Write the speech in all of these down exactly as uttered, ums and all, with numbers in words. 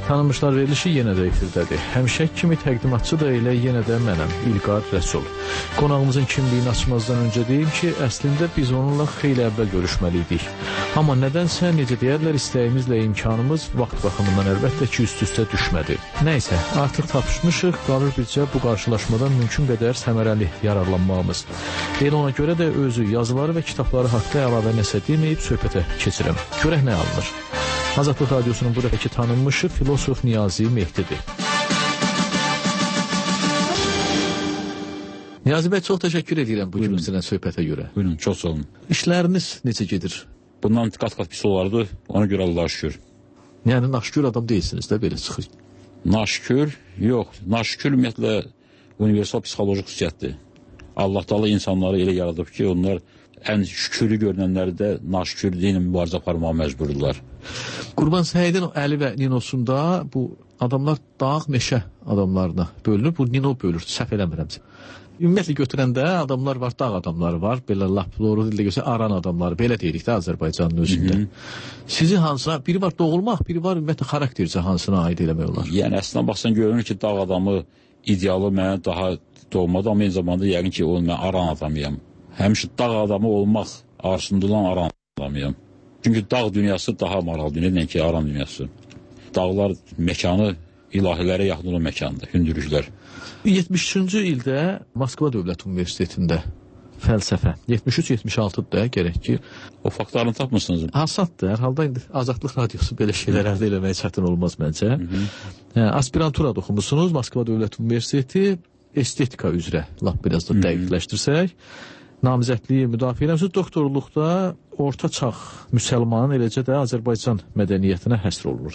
Tanınmışlar verilişi yenə də efirdədir. Həmişək kimi təqdimatçı da elə yenə də mənəm, İlqar Rəsul. Qonağımızın kimliyini açmazdan öncə deyim ki, əslində biz onunla xeyli əvvəl görüşməliydik. Amma nədənsə, necə deyərlər, istəyimizlə imkanımız vaxt baxımından əlbəttə ki, üst-üstə düşmədi. Nəysə, artıq tapışmışıq, qalır bircə bu qarşılaşmadan mümkün qədər səmərəli yararlanmağımız. Elə ona görə də özü, yazıları və kitabları haqda əlavə nəsə deməyib söhbətə keçirəm. Görək nə alınır. Azadlıq Radiosunun bu dəfəki tanınmışı filosof Niyazi Mehdidir. Niyazi bəy, çox təşəkkür edirəm bu gün sizlə söhbətə görə. Buyurun, çox sağ olun. İşləriniz necə gedir? Bundan qat-qat pis olardı, ona görə Allah'a şükür. Yəni, naşükür adam deyilsiniz də, belə çıxır. Naşükür, yox. Naşükür ümumiyyətlə universal psixolojik xüsusiyyətdir. Allah Taala insanları elə yaradıb ki, onlar ən şükürlü görünənləri də naşükürlüylə mübarizə aparmağa məcburdular. Qurban Səidin Əli və Ninosunda bu adamlar dağ meşə adamlarına bölünür. Bu Nino bölür, səhv eləmirəmsə. Ümumiyyətlə götürəndə adamlar var, dağ adamları var, belə lap doğru dildə göstər, aran adamları, belə deyirik də Azərbaycanın özündə. Hı -hı. Sizin hansına, biri var doğulmaq, biri var ümumiyyətlə xaraktercə hansına aid eləmək olar? Yəni, əslində baxsan görünür ki, dağ adamı idealı mənə daha doğmadı, amma eyni zamanda yəqin ki, onu mən aran adamıyam. Həmişə dağ adamı olmaq arzusunda olan aran adamıyam. Çünki dağ dünyası daha maraqlı dünya ki, aran dünyası. Dağlar məkanı ilahilərə yaxın olan məkandır, hündürlüklər. yetmiş üçüncü ildə Moskva Dövlət Universitetində fəlsəfə, yetmiş üç yetmiş altıda gərək ki... O faktlarını tapmışsınız. Hasatdır, hər halda indi Azadlıq Radiosu belə şeylər əldə eləməyə çətin olmaz məncə. Hə, aspirantura da oxumusunuz, Moskva Dövlət Universiteti, estetika üzrə, lap biraz da dəqiqləşdirsək. Namizədliyi müdafiə eləmişsiniz, doktorluqda orta çağ müsəlmanın, eləcə də Azərbaycan mədəniyyətinə həsr olunur.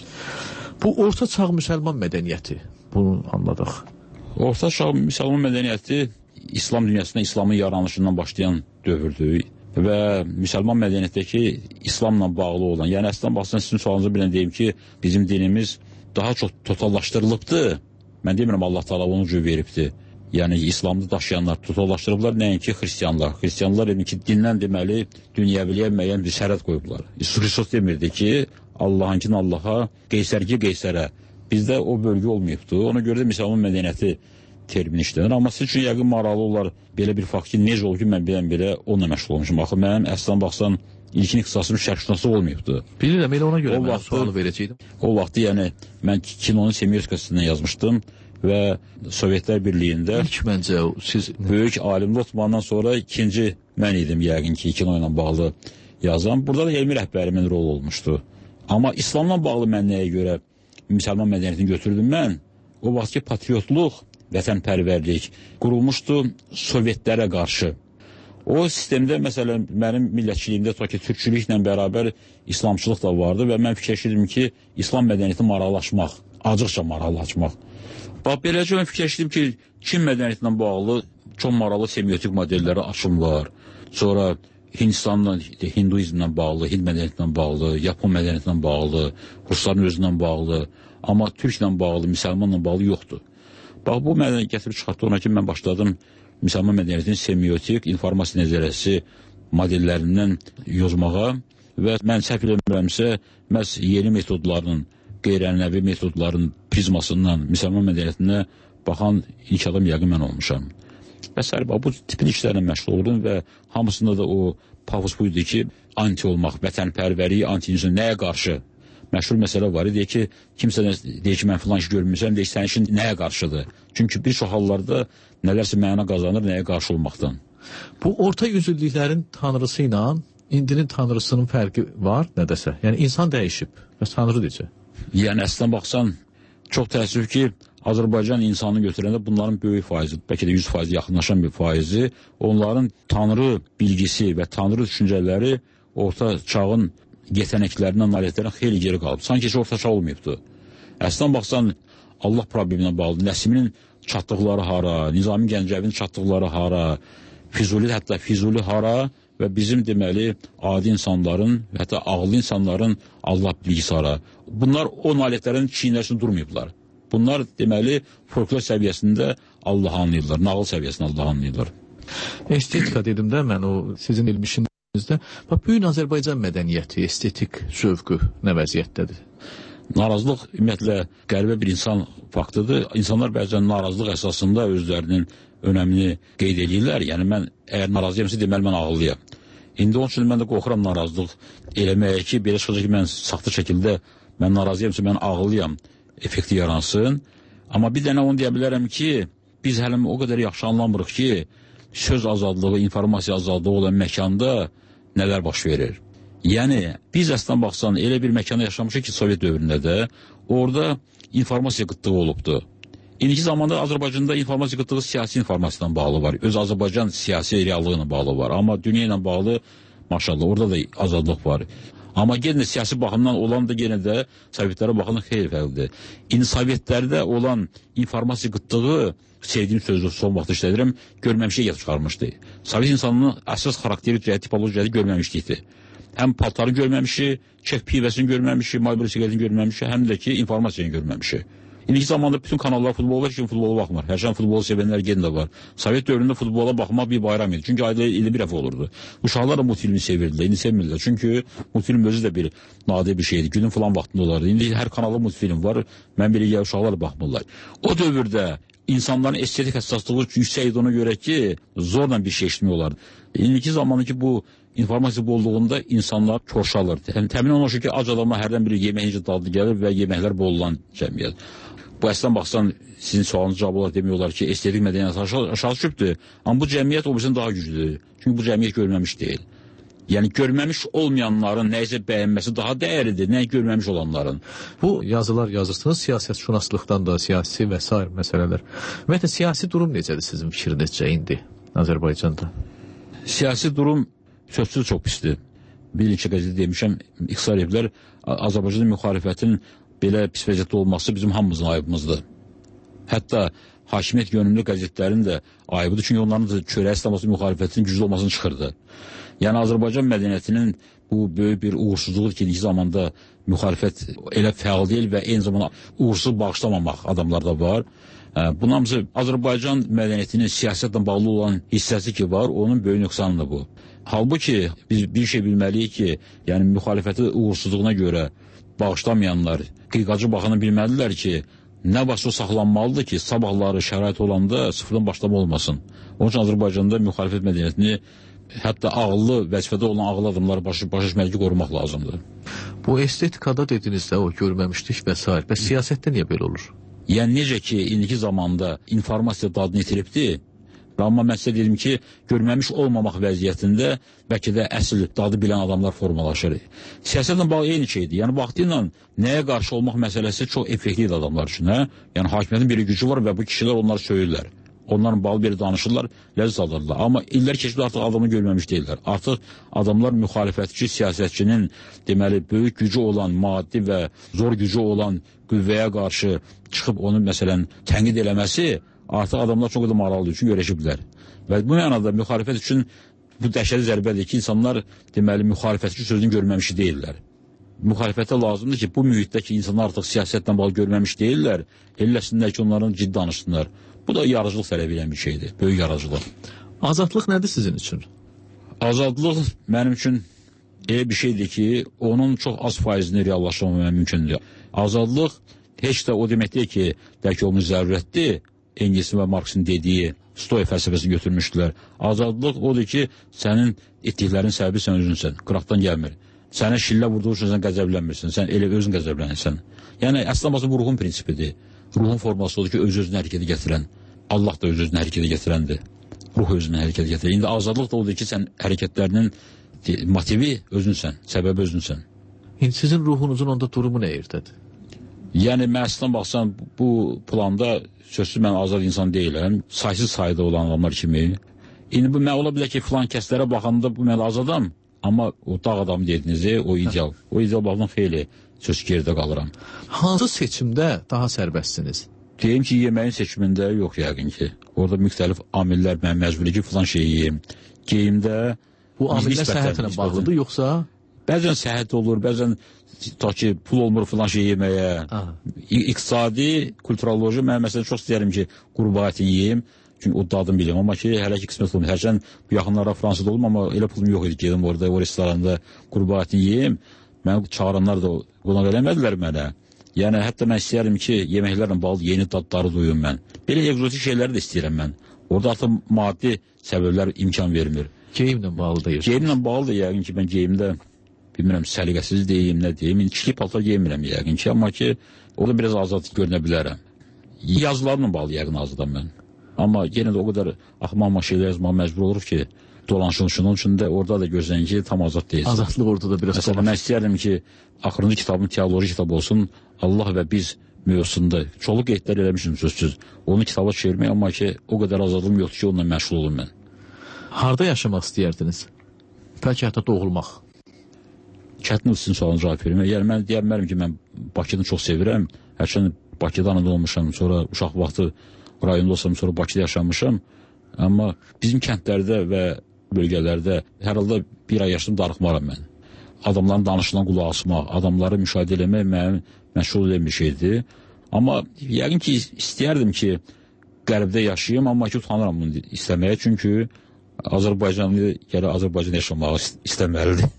Bu orta çağ müsəlman mədəniyyəti, bunu anladıq. Orta çağ müsəlman mədəniyyəti İslam dünyasında İslamın yaranışından başlayan dövrdür və müsəlman mədəniyyətdəki İslamla bağlı olan, yəni əslən baxsan sizin sualınızı bilən deyim ki, bizim dinimiz daha çox totallaşdırılıbdır. Mən demirəm Allah Taala onu cür veribdir. Yəni İslamda daşıyanlar totallaşdırıblar, nəinki xristianlar. Xristianlar demək ki, dindən deməli dünyəviliyə müəyyən bir sərhəd qoyublar. Hristos demirdi ki, Allahınkini Allaha, Qeysərki Qeysərə. Bizdə o bölgü olmayıbdır. Ona görə də müsəlman mədəniyyəti termini işlənir. Amma siz üçün yəqin maraqlı olar belə bir fakt ki, necə oldu ki, mən bilən belə onunla məşğul olmuşum. Axı mənim əslən baxsan ilkin ixtisasım şərqşünaslıq olmayıbdır. Bilirəm, elə ona görə mən sualı verəcəydim. O vaxtı yəni mən kinonun semiotikasından yazmışdım və Sovetlər Birliyində İlk məncə siz böyük alim Lotmandan sonra ikinci mən idim yəqin ki, kino ilə bağlı yazan. Burada da elmi rəhbərimin rol olmuşdu. Amma İslamla bağlı mən nəyə görə müsəlman mədəniyyətini götürdüm mən? O vaxtki patriotluq, vətənpərvərlik qurulmuşdu Sovetlərə qarşı. O sistemdə, məsələn, mənim millətçiliyimdə ta ki, türkçülüklə bərabər İslamçılıq da vardı və mən fikirləşirdim ki, İslam mədəniyyəti maraqlaşmaq, acıqca maraqlaşmaq. Bax, beləcə mən fikirləşdim ki, Çin mədəniyyətindən bağlı çox maraqlı semiotik modelləri açımlar, sonra Hindistanla, Hinduizmlə bağlı, Hind mədəniyyətindən bağlı, Yapon mədəniyyətindən bağlı, Rusların özündən bağlı, amma Türklə bağlı, müsəlmanla bağlı yoxdur. Bax, bu mədəni gətirib çıxartdı ona ki, mən başladım müsəlman mədəniyyətinin semiotik, informasiya nəzərəsi modellərindən yozmağa və mən səhv eləmirəmsə, məhz yeni metodların, qeyri-ənənəvi metodların prizmasından müsəlman mədəniyyətinə baxan ilk adam yəqin mən olmuşam. Və səhər, bu tipli işlərlə məşğul oldum və hamısında da o pavuz buydu ki, anti olmaq, vətənpərvəri, anti-insan nəyə qarşı? Məşhur məsələ var, deyək ki, kimsə deyək ki, mən filan iş görmüşəm, deyək ki, sənin işin nəyə qarşıdır? Çünki bir çox hallarda nələrsə məna qazanır, nəyə qarşı olmaqdan. Bu orta yüzüllüklərin tanrısı ilə indinin tanrısının fərqi var, nədəsə? Yəni, insan dəyişib və tanrı deyəcək. Yəni, əslən baxsan, çox təəssüf ki, Azərbaycan insanı götürəndə bunların böyük faizi, bəlkə də yüz faiz yaxınlaşan bir faizi, onların tanrı bilgisi və tanrı düşüncələri orta çağın yetənəklərindən, nailiyyətlərindən xeyli geri qalıb. Sanki heç orta çağ olmayıbdır. Əslən baxsan, Allah probleminə bağlı, Nəsiminin çatdıqları hara, Nizami Gəncəvinin çatdıqları hara, Füzuli, hətta Füzuli hara və bizim deməli adi insanların, hətta ağlı insanların Allah bilgisi hara. Bunlar o nailiyyətlərin çiynlərini durmayıblar. Bunlar deməli folklor səviyyəsində Allah'ı anlayırlar, nağıl səviyyəsində Allah'ı anlayırlar. Estetika dedim də mən o sizin ilmişinizdə. Bax, bugün Azərbaycan mədəniyyəti, estetik zövqü nə vəziyyətdədir? Narazılıq ümumiyyətlə qəribə bir insan faktıdır. İnsanlar bəzən narazılıq əsasında özlərinin önəmini qeyd edirlər. Yəni mən əgər narazıyamsa deməli mən ağıllıyam. İndi onun üçün mən də qorxuram narazılıq eləməyə ki, belə çıxacaq ki, mən saxta şəkildə mən narazıyamsa mən ağıllıyam effekti yaransın. Amma bir dənə onu deyə bilərəm ki, biz hələ o qədər yaxşı anlamırıq ki, söz azadlığı, informasiya azadlığı olan məkanda nələr baş verir. Yəni, biz əslən baxsan, elə bir məkanda yaşamışıq ki, Sovet dövründə də, orada informasiya qıtlığı olubdur. İndiki zamanda Azərbaycanda informasiya qıtlığı siyasi informasiyadan bağlı var. Öz Azərbaycan siyasi reallığı ilə bağlı var. Amma dünya ilə bağlı, maşallah, orada da azadlıq var. Amma yenə siyasi baxımdan olan da yenə də Sovetlərə baxımdan xeyli fərqlidir. İndi Sovetlərdə olan informasiya qıtlığı, sevdiyim sözü son vaxt işlədirəm, görməmişə yat çıxarmışdı. Sovet insanının əsas xarakteri, tipologiyası görməmişlikdir. Həm paltarı görməmişik, çək pivəsini görməmişik, Marlboro siqaretini görməmişik, həm də ki, informasiyanı görməmişik. İndiki zamanda bütün kanallar futbol var ki, futbola baxmır. Hər şey futbolu sevənlər gen də var. Sovet dövründə futbola baxmaq bir bayram idi. Çünki ayda ildə bir dəfə olurdu. Uşaqlar da multfilmi sevirdilər, indi sevmirlər. Çünki multfilm özü də bir nadir bir şeydir. Günün falan vaxtında olardı. İndi hər kanalda multfilm var. Mən belə ya uşaqlar da baxmırlar. O dövrdə insanların estetik həssaslığı yüksək idi ona görə ki, zorla bir şey eşitmək olardı. İndiki zamanı ki, bu informasiya bolluğunda insanlar coşalır. Yəni, təmin olunur ki, ac adama hərdən bir yeməyincə dadlı gəlir və yeməklər bolulan cəmiyyət. Bu əslən baxsan, sizin sualınız cavab olaraq demək olar ki, estetik mədəniyyət aşağı, aşağı düşübdür. Amma bu cəmiyyət o birisindən daha güclüdür. Çünki bu cəmiyyət görməmiş deyil. Yəni, görməmiş olmayanların nəyisə bəyənməsi daha dəyərlidir, nəyi görməmiş olanların. Bu yazılar yazırsınız, siyasət şünaslıqdan da, siyasi və s. məsələlər. Ümumiyyətlə, siyasi durum necədir sizin fikrinizcə indi Azərbaycanda? Siyasi durum sözsüz çox pisdir. Bir iki qəzeti demişəm, iqtisar evlər, Azərbaycanda müxalifətin belə pis vəziyyətdə olması bizim hamımızın ayıbımızdır. Hətta hakimiyyət yönümlü qəzetlərin də ayıbıdır, çünki onların da çörək islaması müxalifətin güclü olmasını çıxırdı. Yəni, Azərbaycan mədəniyyətinin bu böyük bir uğursuzluğudur ki, ilk zamanda müxalifət elə fəal deyil və eyni zamanda uğursuz bağışlamamaq adamlarda var. Bunun hamısı Azərbaycan mədəniyyətinin siyasətlə bağlı olan hissəsi ki var, onun böyük nöqsanıdır bu. Halbuki biz bir şey bilməliyik ki, yəni müxalifəti uğursuzluğuna görə bağışlamayanlar, qıyqacı baxana bilməlidirlər ki, nə varsa o saxlanmalıdır ki, sabahları şərait olanda sıfırdan başlama olmasın. Onun üçün Azərbaycanda müxalifət mədəniyyətini, hətta ağıllı, vəzifədə olan ağıllı adamları baş düşməli ki, qorumaq lazımdır. Bu estetikada dedinizdə o görməmişlik və s. Bəs siyasətdə niyə belə olur? Yəni, necə ki, indiki zamanda informasiya dadını itiribdir, amma mən sizə dedim ki, görməmiş olmamaq vəziyyətində bəlkə də əsl dadı bilən adamlar formalaşır. Siyasətlə bağlı eyni şeydir. Yəni, vaxtı ilə nəyə qarşı olmaq məsələsi çox effektivdir adamlar üçün. Hə? Yəni, hakimiyyətin bir gücü var və bu kişilər onları söyürlər. Onların bağlı bir danışırlar, ləzzət alırlar. Amma illər keçib artıq adamı görməmiş deyirlər. Artıq adamlar müxalifətçi, siyasətçinin deməli, böyük gücü olan, maddi və zor gücü olan qüvvəyə qarşı çıxıb onu məsələn tənqid eləməsi artıq adamlar çox da maraqlıdır, çünki öyrəşiblər. Və bu mənada müxalifət üçün bu dəhşətli zərbədir ki, insanlar deməli müxalifətçi sözünü görməmişi deyirlər. Müxalifətə lazımdır ki, bu mühitdə ki, insanlar artıq siyasətlə bağlı görməmiş deyirlər, eləsinlər ki, onların ciddi danışsınlar. Bu da yaradıcılıq tələb edən bir şeydir, böyük yaradıcılıq. Azadlıq nədir sizin üçün? Azadlıq mənim üçün elə bir şeydir ki, onun çox az faizini reallaşdırmamaya mümkündür. Azadlıq heç də o demək deyil ki, bəlkə onun zərurətdir, Engilsin və Marksin dediyi Stoya fəlsəfəsini götürmüşdülər. Azadlıq odur ki, sənin etdiklərin səbəbi sən özünsən, qıraqdan gəlmir. Sənə şillə vurduğu üçün sən qəzəblənmirsən, sən elə özün qəzəblənirsən. Yəni, əslən başa bu ruhun prinsipidir. Ruhun forması odur ki, öz-özünü hərəkətə gətirən. Allah da öz-özünü hərəkətə gətirəndir. Ruh özünü hərəkətə gətirən. İndi azadlıq da odur ki, sən hərəkətlərinin motivi özünsən, səbəbi özünsən. İndi sizin ruhunuzun onda durumu nə yerdədir? Yəni, mən əslən baxsan, bu planda sözsüz mən azad insan deyiləm, saysız sayıda olan adamlar kimi. İndi bu mən ola bilər ki, filan kəslərə baxanda bu mən azadam, amma o dağ adamı dedinizi, o ideal. O ideal baxımdan xeyli söz gerdə qalıram. Hansı seçimdə daha sərbəstsiniz? Deyim ki, yeməyin seçimində yox yəqin ki. Orada müxtəlif amillər mən məcburi ki, filan şey yiyim. Geyimdə... Bu amillər səhhətlə bağlıdır, yoxsa? Bəzən səhhət olur, bəzən ta ki, pul olmur filan şey yeməyə. İqtisadi, kulturoloji, mən məsələn çox istəyərim ki, qurbağa ətini yiyim. Çünki o dadını biləm, amma ki, hələ ki qismət olmur. Hərçən bu yaxınlarda Fransada olum, amma elə pulum yox idi ki, gedim orada, o restoranda qurbağa ətini yiyim. Mən çağıranlar da qonaq eləmədilər mənə. Yəni, hətta mən istəyərdim ki, yeməklərlə bağlı yeni dadları duyum mən. Belə egzotik şeyləri də istəyirəm mən. Orada artıq maddi səbəblər imkan vermir. Geyimlə bağlı da yiyorsunuz. Geyimlə bağlı da yəqin ki, mən geyimdə, bilmirəm, səliqəsiz deyim, nə deyim, kiçik paltar geymirəm yəqin ki, amma ki, orada biraz azad görünə bilərəm. Yazılarla bağlı yəqin azadam mən. Amma yenə də o qədər axmaqma şeylər yazmağa məcbur olur ki, dolanışılışın, onun üçün də orada da gözləyən ki, tam azad deyilsin. Azadlıq orada da biraz Məsələn, mən istəyərdim ki, axırıncı kitabım teoloji kitab olsun, Allah və biz mövzusunda. Çoxlu qeydlər eləmişim sözsüz. Onu kitaba çevirmək, amma ki, o qədər azadlığım yoxdur ki, onunla məşğul olum mən. Harada yaşamaq istəyərdiniz? Bəlkə hətta doğulmaq. Çətin sizin sualını cavab verim. Yəni, mən deyə bilmərəm ki, mən Bakını çox sevirəm. Hərçən Bakıda anadan olmuşam, sonra uşaq vaxtı rayonda olsam, sonra Bakıda yaşamışam. Amma bizim kəndlərdə və bölgələrdə hər halda bir ay yaşım darıxmaram mən. Adamların danışılan qulaq asmaq, adamları müşahidə eləmək mənim məşğul edən bir şeydir. Amma yəqin ki, istəyərdim ki, qərbdə yaşayayım, amma ki, utanıram bunu istəməyə, çünki Azərbaycanlı gələ Azərbaycan yaşamağı istəməlidir.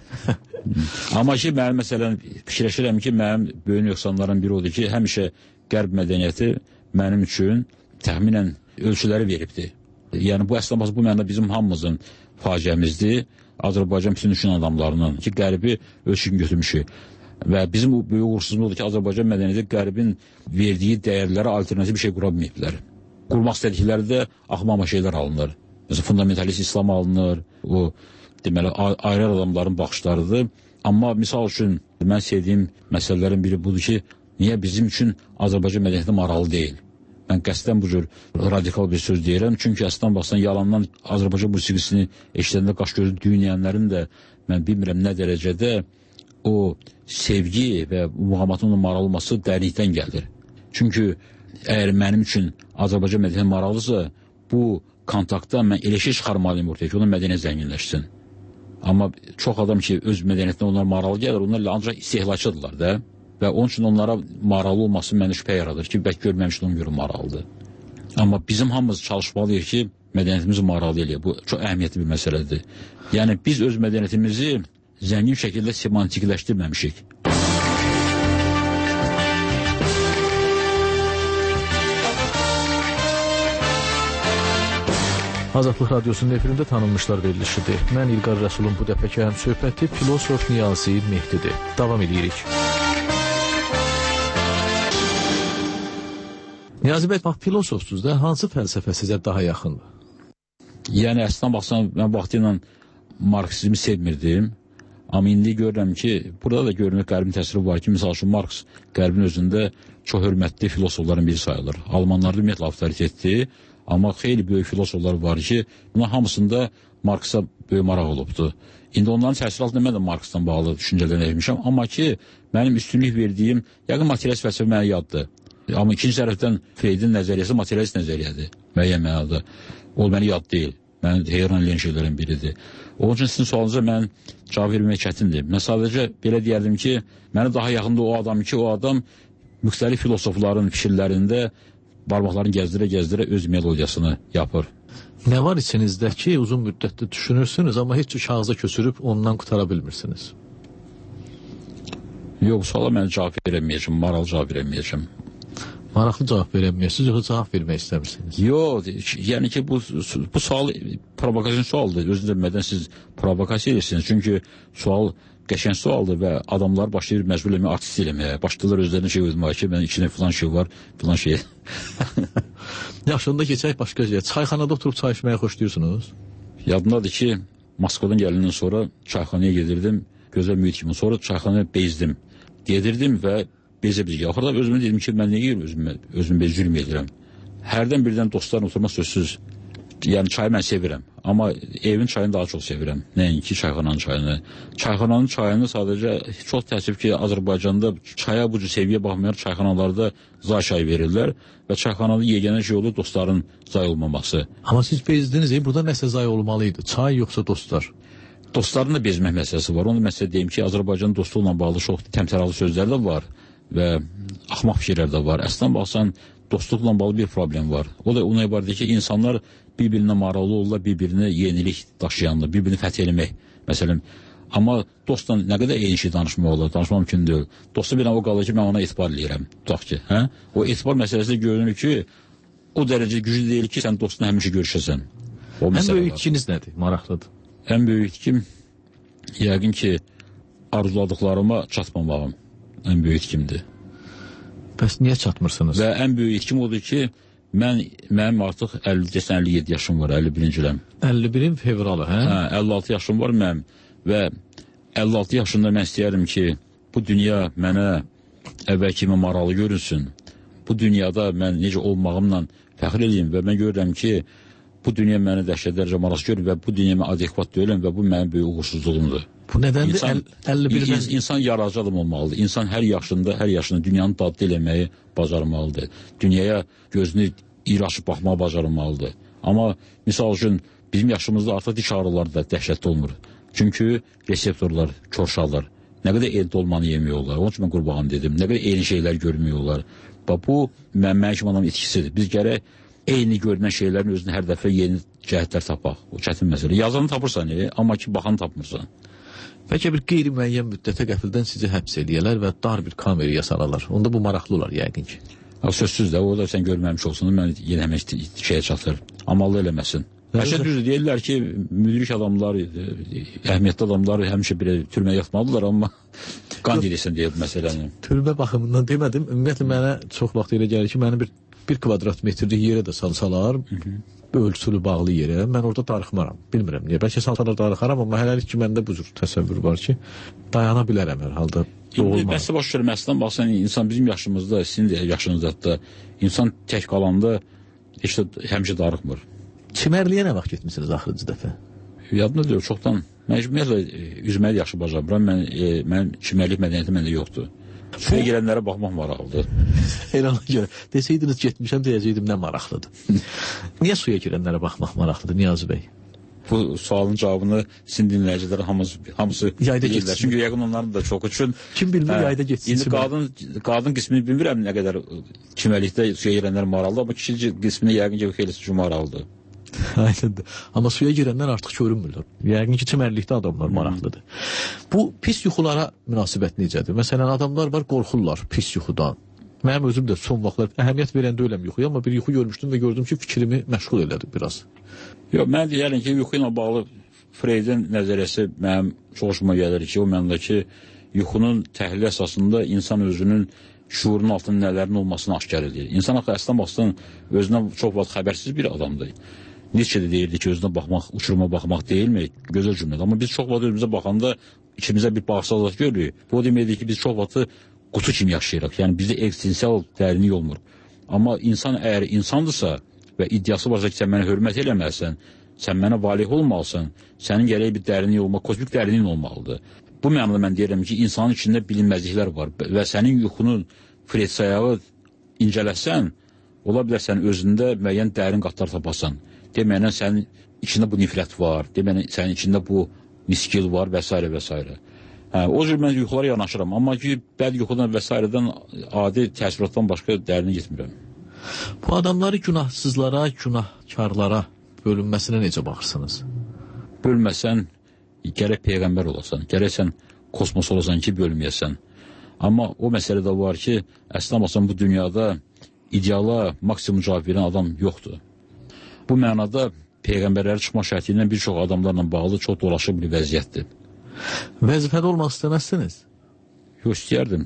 Amma ki, mənim məsələn, fikirləşirəm ki, mənim böyük nöqsanların biri odur ki, həmişə qərb mədəniyyəti mənim üçün təxminən ölçüləri veribdir. Yəni, bu əslində bu mənada bizim hamımızın faciəmizdir. Azərbaycan bütün düşün adamlarının ki, qərbi ölçün götürmüşük. Və bizim bu böyük uğursuzluğumuz odur ki, Azərbaycan mədəniyyəti qərbin verdiyi dəyərlərə alternativ bir şey qura bilməyiblər. Qurmaq istədikləri də axmaqma şeylər alınır. Məsələn, fundamentalist İslam alınır, o deməli, ayrı adamların baxışlarıdır. Amma misal üçün, mən sevdiyim məsələlərin biri budur ki, niyə bizim üçün Azərbaycan mədəniyyəti maraqlı deyil? Mən qəsdən bu cür radikal bir söz deyirəm. Çünki əslən baxsan, yalandan Azərbaycan musiqisini eşidəndə qaş gözü düyünləyənlərin də mən bilmirəm nə dərəcədə o sevgi və muhammatın maraqlı olması dərinlikdən gəlir. Çünki əgər mənim üçün Azərbaycan mədəniyyəti maraqlısa, bu kontaktda mən elə şey çıxarmalıyım ortaya ki, onun mədəniyyət zənginləşsin. Amma çox adam ki, öz mədəniyyətinə onlar maraqlı gəlir, onlar ancaq istehlakçıdırlar da. Və onun üçün onlara maraqlı olması mənə şübhə yaradır ki, bəlkə görməmişdən ona görə maraqlıdır. Amma bizim hamımız çalışmalıyıq ki, mədəniyyətimizi maraqlı eləyək. Bu çox əhəmiyyətli bir məsələdir. Yəni, biz öz mədəniyyətimizi zəngin şəkildə semantikləşdirməmişik. Azadlıq Radyosu'nun efirində tanınmışlar verilişidir. Mən İlqar Rəsulun bu dəfəki həm söhbəti filosof Niyazi Mehdidir. Davam edirik. Niyazi bəy, bax, filosofsuz da hansı fəlsəfə sizə daha yaxındır? Yəni, əslən baxsan, mən vaxtı ilə Marksizmi sevmirdim. Amma indi görürəm ki, burada da görünür qərbin təsiri var ki, misal üçün Marks qərbin özündə çox hörmətli filosofların biri sayılır. Almanlarda ümumiyyətlə avtoritetdir. Amma xeyli böyük filosoflar var ki, buna hamısında Marksa böyük maraq olubdur. İndi onların təsiri altında mən də Marksdan bağlı düşüncələrlə etmişəm. Amma ki, mənim üstünlük verdiyim, yəqin materialist fəlsəfə mənə yaddır. Amma ikinci tərəfdən Freydin nəzəriyyəsi materialist nəzəriyyədir, müəyyən mənada. O mənə yad deyil, mənə heyran eləyən şeylərin biridir. Onun üçün sizin sualınıza mən cavab vermək çətindir. Mən sadəcə belə deyərdim ki, mənə daha yaxında o adam ki, o adam müxtəlif filosofların fikirlərində barmaqlarını gəzdirə-gəzdirə öz melodiyasını yapır. Nə var içinizdə ki, uzun müddətdə düşünürsünüz, amma heç kağıza köçürüb ondan qutara bilmirsiniz? Yox, suala mən cavab verəməyəcəm, maraqlı cavab verəməyəcəm. Maraqlı cavab verəməyəsiniz, yoxsa cavab vermək istəmirsiniz? Yox, yəni ki, bu, bu sual provokasyon sualdır. Özünüzə bilmədən siz provokasiya edirsiniz. Çünki sual qəşəng sualdır və adamlar başlayır məcbur eləməyə, artist eləməyə. Başlayırlar özlərinə şey özməyə ki, mənim içində filan şey var, filan şey. Yaxşı, onda keçək başqa şey. Çayxanada oturub çay içməyə xoşlayırsınız? Yadımdadır ki, Moskvadan gəlindən sonra çayxanaya gedirdim, gözəl mühit kimi. Sonra çayxanaya bezdim. Gedirdim və bezə-bezə. Axırda özümə dedim ki, mən nə yiyir özümə, özümə zülm edirəm. Hərdən birdən dostlarla oturmaq sözsüz. Yəni, çayı mən sevirəm. Amma evin çayını daha çox sevirəm. Nəinki çayxananın çayını. Çayxananın çayını sadəcə çox təəssüf ki, Azərbaycanda çaya bu cür seviyə baxmayaraq çayxanalarda zay çay verirlər və çayxanada yeganə şey olur dostların zay olmaması. Amma siz bezdiniz, e, burada nəsə zay olmalıydı. Çay yoxsa dostlar? Dostların da bezmək məsələsi var. Onu məsələ deyim ki, Azərbaycanın dostluqla bağlı çox təmtəralı sözlər də var və axmaq fikirlər də var. Əslən baxsan, dostluqla bağlı bir problem var. O da ona ibarətdir ki, insanlar bir-birinə maraqlı olurlar, bir-birinə yenilik daşıyanlar, bir-birini fəth eləmək. Məsələn, Amma dostla nə qədər eyni şey danışmaq olur, danışmaq mümkün deyil. Dostu bir o qalır ki, mən ona etibar eləyirəm. Tutaq ki, hə? O etibar məsələsində görünür ki, o dərəcə güclü deyil ki, sən dostunla həmişə görüşəsən. Ən böyük itkiniz nədir? Maraqlıdır. Ən böyük itkim, yəqin ki, arzuladıqlarıma çatmamağım ən böyük itkimdir. Bəs niyə çatmırsınız? Və ən böyük itkim odur ki, mən, mənim artıq əlli yeddi yaşım var, əlli birinci iləm. əlli birin fevralı, hə? Hə, əlli altı yaşım var mənim və əlli altı yaşında mən istəyərəm ki, bu dünya mənə əvvəl kimi maralı görünsün. Bu dünyada mən necə olmağımla fəxr edeyim və mən görürəm ki, bu dünya məni dəhşət dərəcə maraqlı görür və bu dünya mən adekvat deyiləm və bu mənim böyük uğursuzluğumdur. Bu nədəndir? İnsan, əlli birdən... insan, insan yaradıcı adam olmalıdır. İnsan hər yaşında, hər yaşında dünyanın dadlı eləməyi bacarmalıdır. Dünyaya gözünü iri açıb baxmağı bacarmalıdır. Amma misal üçün bizim yaşımızda artıq diş ağrıları da dəhşətli olmur. Çünki reseptorlar korşalır. Nə qədər eyni dolmanı yemiyorlar. Onun üçün mən qurbağam dedim. Nə qədər eyni şeylər görmüyorlar. Bu, mən mənim adamın etkisidir. Biz gərək eyni görünən şeylərin özünü hər dəfə yeni cəhətlər tapaq. O çətin məsələ. Yazanı tapırsan, e, amma ki, baxanı tapmırsan. Bəlkə bir qeyri-müəyyən müddətə qəfildən sizi həbs eləyələr və dar bir kameraya sararlar. Onda bu maraqlı olar, yəqin ki. Sözsüz də, o da sən görməmiş olsun, mən yenə həmək şeyə çatır. Amallı eləməsin. Həşə düzdür, deyirlər ki, müdrik adamlar, əhəmiyyətli adamlar həmişə belə türməyə yatmalıdırlar, amma qan deyilsən deyil məsələni. Türmə baxımından demədim. Ümumiyyətlə, mənə çox vaxt elə gəlir ki, məni bir, bir kvadrat metrlik yerə də salsalar, ölçülü bağlı yerə, mən orada darıxmaram. Bilmirəm niyə. Bəlkə salsalar darıxaram, amma hələlik ki, məndə bu cür təsəvvür var ki, dayana bilərəm hər halda. Bəsə baş verir, məsələn, baxsan, insan bizim yaşımızda, sizin də yaşınızda da, insan tək qalanda işte, həmişə darıxmır. Çimərliyə nə vaxt getmişsiniz axırıncı dəfə? Yadımda deyil, çoxdan. Mən ümumiyyətlə üzməyi yaxşı bacarmıram. Mən, e, mənim çimərlik mədəniyyəti məndə yoxdur. Suya girənlərə baxmaq maraqlıdır. Elana görə. Desəydiniz getmişəm, deyəcəkdim nə maraqlıdır. Niyə suya girənlərə baxmaq maraqlıdır, Niyazi bəy? Bu sualın cavabını sizin dinləyiciləri hamısı, hamısı yayda getsin. Çünki yəqin onların da çox üçün. Kim bilmir, hə, yayda getsin. İndi qadın, qadın qismini bilmirəm nə qədər çimərlikdə suya girənlər maraqlıdır, amma kişi qismini yəqin ki, xeyli suyu maraqlıdır. Aynen. Amma suya girənlər artıq görünmürlər. Yəqin ki, çimərlikdə adamlar maraqlıdır. Bu pis yuxulara münasibət necədir? Məsələn, adamlar var, qorxurlar pis yuxudan. Mənim özüm də son vaxtlar əhəmiyyət verəndə öləm yuxuya, amma bir yuxu görmüşdüm və gördüm ki, fikrimi məşğul elədi biraz. Yox, mən deyərəm ki, yuxu ilə bağlı Freydin nəzəriyyəsi mənim çox hoşuma gəlir ki, o mənimlə ki, yuxunun təhlil əsasında insan özünün şuurun altında nələrin olmasını aşkar edir. İnsan axı əslən baxsın, özündən çox vaxt xəbərsiz bir adamdır. Nietzsche də deyirdi ki, özünə baxmaq, uçuruma baxmaq deyilmi? Gözəl cümlədir. Amma biz çox vaxt özümüzə baxanda içimizə bir bağırsaqlıq görürük. Bu deməkdir ki, biz çox vaxt qutu kimi yaşayırıq. Yəni bizdə eksistensial dərinlik olmur. Amma insan əgər insandırsa və iddiası varsa ki, sən mənə hörmət eləməlisən, sən mənə valih olmalısan, sənin gərək bir dərinlik olmaq, kosmik dərinliyin olmalıdır. Bu mənada mən deyirəm ki, insanın içində bilinməzliklər var və sənin yuxunun Freyd sayağı incələsən, ola bilər sən özündə müəyyən dərin qatlar tapasan. Deməyən sənin içində bu nifrət var, deməyən sənin içində bu miskil var və s. və s. Hə, o cür mən yuxulara yanaşıram, amma ki, bəd yuxudan və s.dən adi təəssüratdan başqa dərinə getmirəm. Bu adamları günahsızlara, günahkarlara bölünməsinə necə baxırsınız? Bölməsən, gərək peyğəmbər olasan, gərək sən kosmos olasan ki, bölməyəsən. Amma o məsələ də var ki, əslən olsan bu dünyada ideala maksimum cavab verən adam yoxdur. Bu mənada peyğəmbərləri çıxma şərti ilə bir çox adamlarla bağlı çox dolaşıq bir vəziyyətdir. Vəzifədə olmaq istəməzsiniz? Yox, istəyərdim.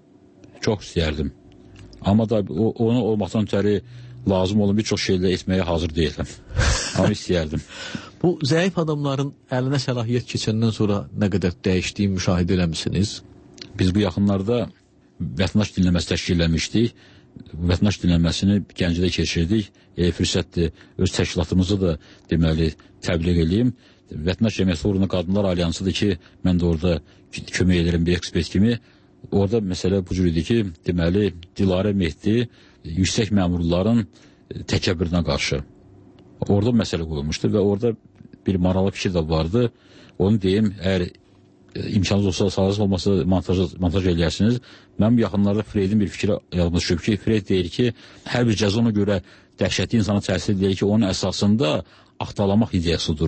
Çox istəyərdim. Amma da o, onu olmaqdan ötəri lazım olan bir çox şeylə etməyə hazır deyiləm. Amma istəyərdim. Bu zəif adamların əlinə səlahiyyət keçəndən sonra nə qədər dəyişdiyini müşahidə eləmişsiniz? Biz bu yaxınlarda vətəndaş dinləməsi təşkil eləmişdik. Vətəndaş dinləməsini Gəncədə keçirdik. E, fürsətdir, öz təşkilatımızı da deməli təbliğ edeyim. Vətəndaş Cəmiyyəti uğruna Qadınlar Alyansıdır ki, mən də orada kömək ederim bir ekspert kimi. Orada məsələ bu cür idi ki, deməli Dilarə Mehdi yüksək məmurların təkəbbürünə qarşı. Orada məsələ qoyulmuşdu və orada bir maraqlı fikir də vardı. Onu deyim, əgər imkanınız olsa, sağlıq olmasa montaj, montaj eləyərsiniz. Mən bu yaxınlarda Freydin bir fikri yadıma düşüb ki, Freyd deyir ki, hər bir cəza ona görə dəhşətli insana təsir edir ki, onun əsasında axtalamaq ideyası durur.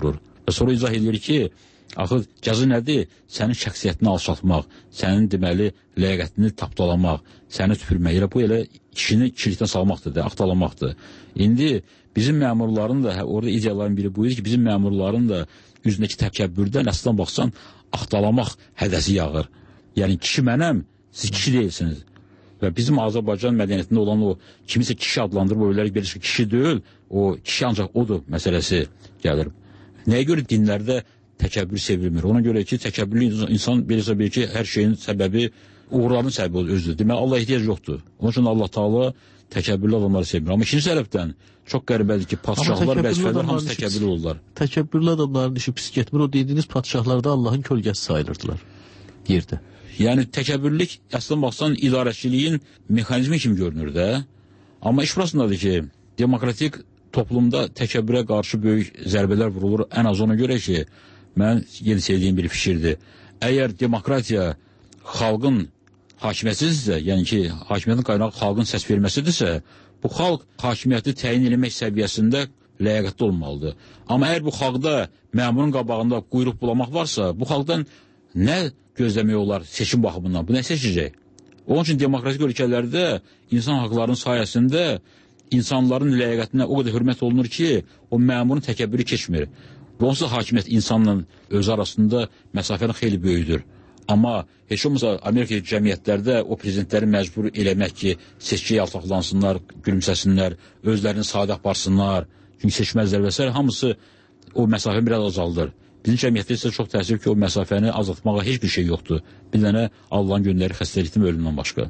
Və sonra izah edir ki, axı cəza nədir? Sənin şəxsiyyətini alçaltmaq, sənin deməli ləyaqətini tapdalamaq, səni tüpürmək, elə bu elə kişini kilikdən salmaqdır, axtalamaqdır. İndi bizim məmurların da, orada ideyaların biri bu idi ki, bizim məmurların da üzündəki təkəbbürdən əslən baxsan, axtalamaq hədəsi yağır. Yəni kişi mənəm, siz kişi deyilsiniz. Və bizim Azərbaycan mədəniyyətində olan o kimisə kişi adlandırıb, o bilər ki, kişi deyil, o kişi ancaq odur məsələsi gəlir. Nəyə görə dinlərdə təkəbbür sevilmir? Ona görə ki, təkəbbürlü insan belirsə bilir ki, hər şeyin səbəbi uğurların səbəbi özüdür. Deməli, Allah ehtiyac yoxdur. Onun üçün Allah Taala təkəbbürlü adamları sevmir. Amma ikinci tərəfdən çox qəribədir ki, padşahlar, vəzifələr hamısı təkəbbürlü olurlar. Təkəbbürlü adamların işi pis getmir. O dediyiniz padşahlar da Allahın kölgəsi sayılırdılar yerdə. Yəni təkəbbürlük əslən baxsan idarəçiliyin mexanizmi kimi görünür də. Amma iş burasındadır ki, demokratik toplumda təkəbbürə qarşı böyük zərbələr vurulur. Ən az ona görə ki, mən yeni sevdiyim bir fikirdir. Əgər demokratiya xalqın hakimiyyətsizdirsə, yəni ki, hakimiyyətin qaynağı xalqın səs verməsidirsə, bu xalq hakimiyyəti təyin etmək səviyyəsində ləyaqətli olmalıdır. Amma əgər bu xalqda məmurun qabağında quyruq bulamaq varsa, bu xalqdan nə gözləmək olar seçim baxımından? Bu nə seçəcək? Onun üçün demokratik ölkələrdə insan haqlarının sayəsində insanların ləyaqətinə o qədər hörmət olunur ki, o məmurun təkəbbürü keçmir. Onsuz hakimiyyət insanla özü arasında məsafənin xeyli böyüdür. Amma heç olmasa Amerika cəmiyyətlərdə o prezidentləri məcbur eləmək ki, seçkiyə yaltaqlansınlar, gülümsəsinlər, özlərini sadə aparsınlar, çünki seçməzlər və s. hamısı o məsafəni biraz azaldır. Bizim cəmiyyətdə isə çox təəssüf ki, o məsafəni azaltmağa heç bir şey yoxdur. Bir dənə Allahın göndəri xəstəlikdən və ölümdən başqa.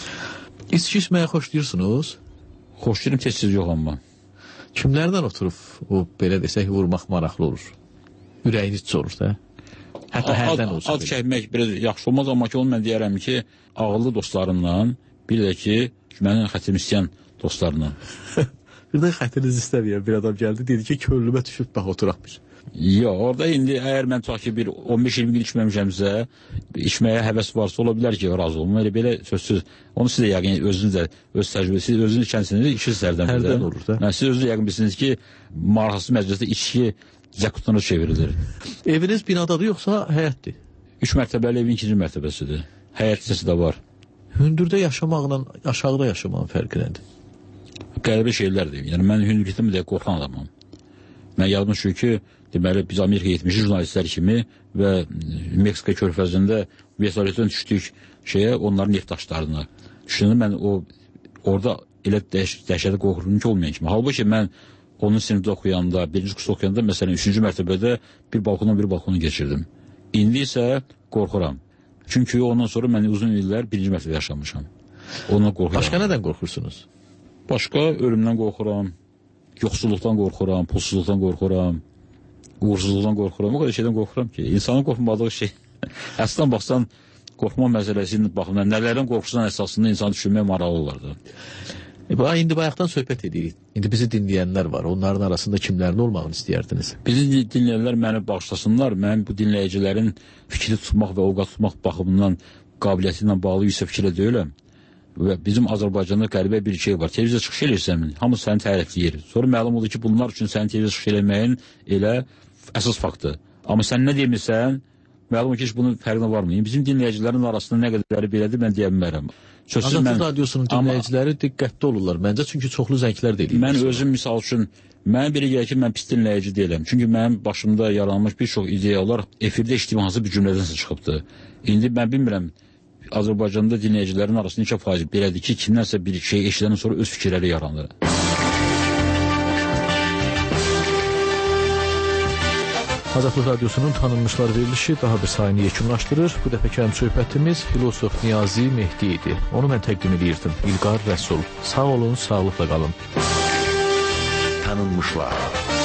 İçki içməyə xoşlayırsınız? Xoşlayırım, tez-tez yox amma. Kimlərdən oturub o, belə desək, vurmaq maraqlı olur? Ürəyiniz olur da? Hətta hərdən olsa. Ad çəkmək biraz yaxşı olmaz, amma ki, onu mən deyərəm ki, ağıllı dostlarımla, bir də ki, mənim xətrim istəyən dostlarla. Bir də xətriniz istəməyən bir adam gəldi, dedi ki, könlümə düşüb, bax, oturaq bir. Yox, orada indi əgər mən tutaq ki, bir on beş iyirmi gün içməmişəmsə, içməyə həvəs varsa, ola bilər ki, razı olma. Elə belə sözsüz, onu siz də yəqin özünüz də, öz təcrübəsi, siz özünüz kənsiniz, içirsiniz hərdən. Hərdən olur da. Yəni, siz özünüz yəqin bilirsiniz ki, maraqsız məclisdə içki zəkutuna çevrilir. Eviniz binadadır, yoxsa həyətdir? Üç mərtəbəli evin ikinci mərtəbəsidir. Həyət hissəsi də var. Hündürdə yaşamaqla aşağıda yaşamağın fərqi nədir? Qəribə şeylərdir. Yəni, mən hündürlükdən bir də qorxan adamım. Mən yadıma düşür ki, deməli, biz Amerika yetmişi jurnalistlər kimi və Meksika körfəzində vertolyotdan düşdük şeyə, onların neft daşlarına. Düşünürüm, mən o, orada elə dəhşətli qorxurum ki, olmayan kimi. Halbuki mən onun sinifdə oxuyanda, birinci kursda oxuyanda, məsələn, üçüncü mərtəbədə bir balkondan bir balkona geçirdim. İndi isə qorxuram. Çünki ondan sonra mən uzun illər birinci mərtəbədə yaşamışam. Ondan qorxuram. Başqa nədən qorxursunuz? Başqa ölümdən qorxuram, yoxsulluqdan qorxuram, pulsuzluqdan qorxuram, uğursuzluqdan qorxuram. O qədər şeydən qorxuram ki, insanın qorxmadığı şey, əslən baxsan, qorxma məsələsinin baxımdan, nələrdən qorxusundan əsasında insanı düşünmək maraqlı olardı. E, indi bayaqdan söhbət edirik. İndi bizi dinləyənlər var. Onların arasında kimlərin olmağını istəyərdiniz? Bizi dinləyənlər məni bağışlasınlar. Mən bu dinləyicilərin fikri tutmaq və ovqat tutmaq baxımından qabiliyyəti ilə bağlı yüksək fikrə deyiləm. Və bizim Azərbaycanda qəribə bir şey var. Televizya çıxış eləyirsən, hamı səni tərifləyir. Sonra məlum olur ki, bunlar üçün sənin televizya çıxış eləməyin elə əsas faktdır. Amma sən nə demirsən, məlum ki, bunun fərqinə varmayın. Bizim dinləyicilərin arasında nə qədərləri belədir, mən deyə bilmərəm. Azadlıq radiosunun dinləyiciləri diqqətli olurlar. Məncə, çünki çoxlu zənglər deyil. Mən özüm, misal üçün, mən biri gəlir ki, mən pis dinləyici deyiləm. Çünki mənim başımda yaranmış bir çox ideyalar efirdə işləyən hansı bir cümlədənsə çıxıbdır. İndi mən bilmirəm, Azərbaycanda dinləyicilərin arasında neçə faiz belədir ki, kimdənsə bir şey eşidəndən sonra öz fikirləri yaranır. Azadlıq radiosunun tanınmışlar verilişi daha bir sayını yekunlaşdırır. Bu dəfəki həm söhbətimiz filosof Niyazi Mehdi idi. Onu mən təqdim edirdim. İlqar Rəsul. Sağ olun, sağlıqla qalın. Tanınmışlar.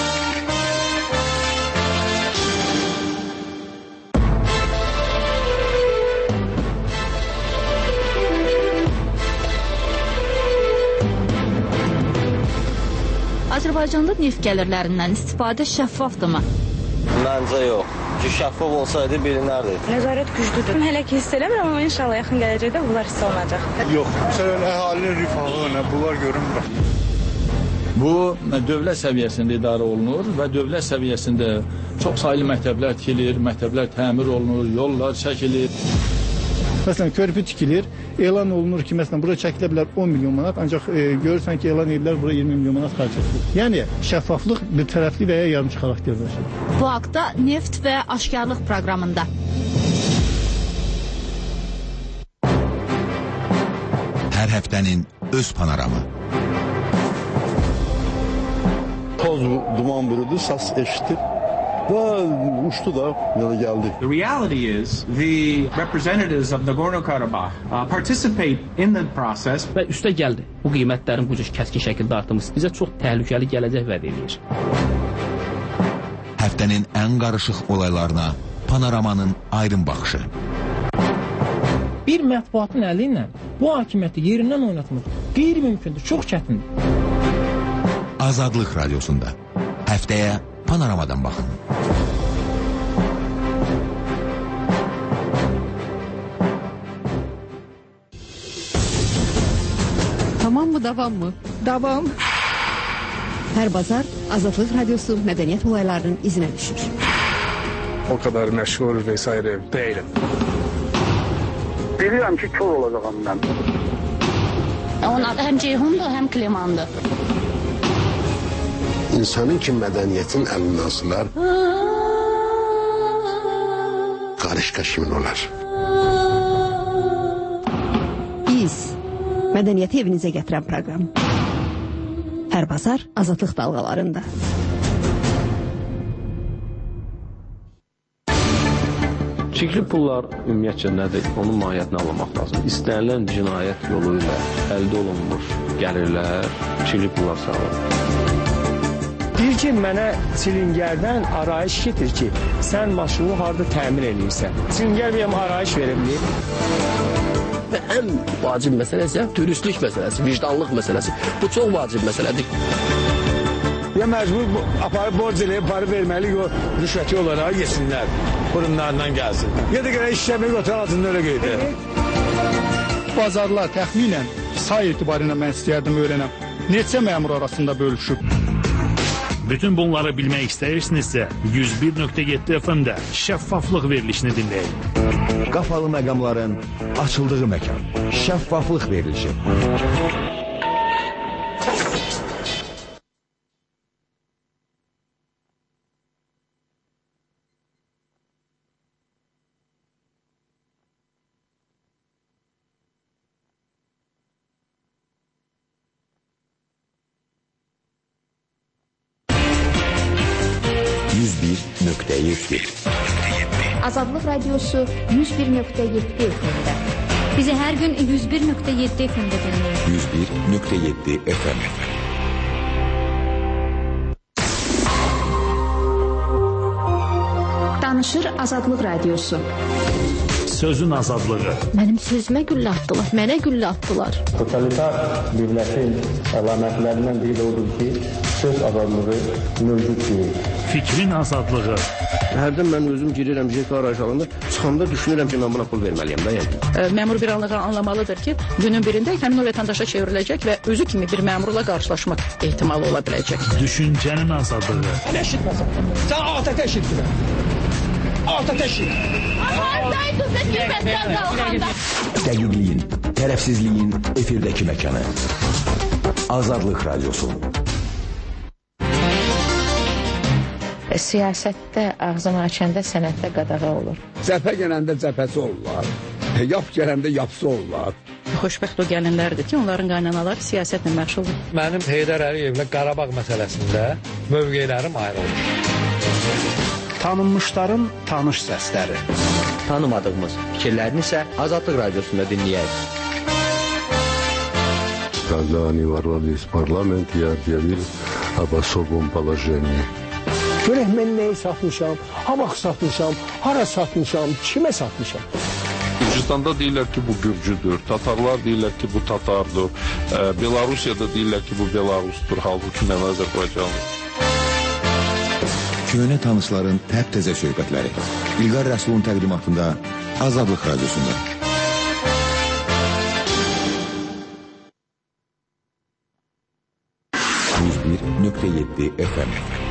Azərbaycanda neft gəlirlərindən istifadə şəffafdırmı? Məncə yox. Çünki şəffaf olsaydı bilinərdi. Nəzarət güclüdür. Hələ ki hiss eləmirəm, amma inşallah yaxın gələcəkdə bunlar hiss olunacaq. Yox, məsələn, əhalinin rifahı, nə, bunlar görünmür. Bu dövlət səviyyəsində idarə olunur və dövlət səviyyəsində çox saylı məktəblər tikilir, məktəblər təmir olunur, yollar çəkilir. Məsələn, körpü tikilir, elan olunur ki, məsələn, bura çəkilə bilər on milyon manat, ancaq e, görürsən ki, elan edilər, bura iyirmi milyon manat xərc edilir. Yəni, şəffaflıq bir tərəfli və ya yarımçı xarakter daşıyır. Bu haqda Neft və Aşkarlıq proqramında. Hər həftənin öz panoramı. Toz duman bürüdü, səs eşitdi və uçdu da, yana gəldi. The reality is the representatives of Nagorno-Karabakh uh, participate in the process. Və üstə gəldi. Bu qiymətlərin bu cür kəskin şəkildə artımı bizə çox təhlükəli gələcək vəd edir. Həftənin ən qarışıq olaylarına panoramanın aydın baxışı. Bir mətbuatın əli ilə bu hakimiyyəti yerindən oynatmaq qeyri-mümkündür, çox çətindir. Azadlıq Radiosunda həftəyə panoramadan baxın. Tamam mı, davam mı? Davam. Hər bazar Azadlıq Radiosu mədəniyyət olaylarının izinə düşür. O kadar məşğul vesaire değilim. Bilirəm ki, kör olacağım mən. Onun adı həm Ceyhundur, həm Klemandır. İnsanın ki, mədəniyyətin əlindən sılar, qarışqa kimin olar? Biz, mədəniyyəti evinizə gətirən proqram. Hər bazar Azadlıq dalğalarında. Çirkli pullar ümumiyyətcə nədir? Onun mahiyyətini anlamaq lazım. İstənilən cinayət yolu ilə əldə olunmuş gəlirlər, çirkli pullar sağlar. Bir ki, mənə silingərdən arayış getir ki, sən maşını harada təmin edirsən. Silingər bir arayış verebilir. Və ən vacib məsələsi, dürüstlük məsələsi, vicdanlıq məsələsi. Bu çox vacib məsələdir. Ya məcbur aparıb borc eləyib, parı verməli, o rüşvəti olaraq yesinlər, burunlarından gəlsin. Ya da görə işləmək otur altında öyle qeydir. Bazarlar təxminən say etibarıyla mən istəyərdim öyrənəm. Neçə məmur arasında bölüşüb? Bütün bunları bilmək istəyirsinizsə yüz bir nöqtə yeddi F M-də şəffaflıq verilişini dinləyin. Qapalı məqamların açıldığı məkan. Şəffaflıq verilişi. yüz bir nöqtə yeddi. Azadlıq Radiosu yüz bir nöqtə yeddi F M-də. Bizi hər gün yüz bir nöqtə yeddi F M-də dinləyin. yüz bir nöqtə yeddi F M. Danışır Azadlıq Radiosu. Sözün azadlığı. Mənim sözümə güllə atdılar, mənə güllə atdılar. Totalitar dövlətin əlamətlərindən biri də odur ki, söz azadlığı mövcud deyil. Fikrin azadlığı. Hərdən mən özüm girirəm J K arayış alanda, çıxanda düşünürəm ki, mən buna pul verməliyəm da yəni. E, məmur bir anlığa anlamalıdır ki, günün birində həmin o vətəndaşa çevriləcək və özü kimi bir məmurla qarşılaşmaq ehtimalı ola biləcək. Düşüncənin azadlığı. Sən eşitməsən, sən atəte eşitdirəm. Atəte eşit. Haradaydın da qiymətdən qalxanda? Dəqiqliyin, tərəfsizliyin efirdəki məkanı. Azadlıq Radiosu. Siyasətdə ağzını açanda sənətdə qadağa olur. Cəbhə gələndə cəbhəsi olurlar, yap gələndə yapsı olurlar. Xoşbəxt o gəlinlərdir ki, onların qaynanaları siyasətlə məşğuldur. Mənim Heydər Əliyevlə Qarabağ məsələsində mövqelərim ayrılır. Tanınmışların tanış səsləri. Tanımadığımız fikirlərini isə Azadlıq Radiosunda dinləyək. Когда они ворвались в парламент, я объявил об особом положении. Görək mən nəyi satmışam, ha vaxt satmışam, hara satmışam, kimə satmışam. Gürcüstanda deyirlər ki, bu Gürcüdür, Tatarlar deyirlər ki, bu Tatardır, Belarusiyada deyirlər ki, bu Belarusdur, halbuki mən Azərbaycanlıyım. Köhnə tanışların təp-təzə söhbətləri. İlqar Rəsulun təqdimatında Azadlıq Radiosunda. yüz bir nöqtə yeddi F M.